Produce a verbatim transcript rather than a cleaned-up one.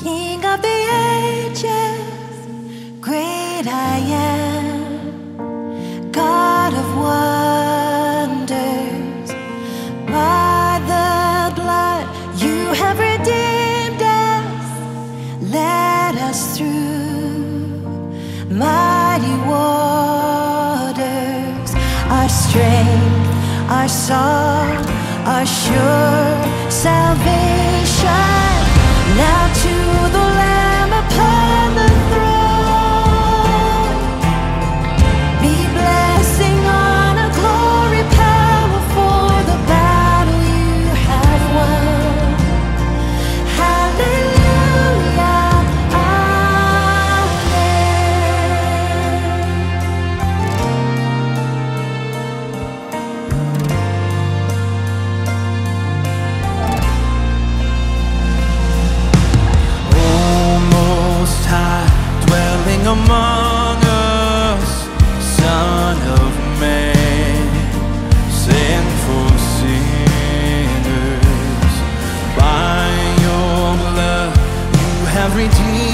King of the ages, great I am, God of wonders. By the blood you have redeemed us, led us through mighty waters. Our strength, our song, our sure salvation. Now to the Lamb upon the throne be blessing, honor, glory, power for the battle you have won. Hallelujah, among us, Son of Man, sinful sinners. By your blood you have redeemed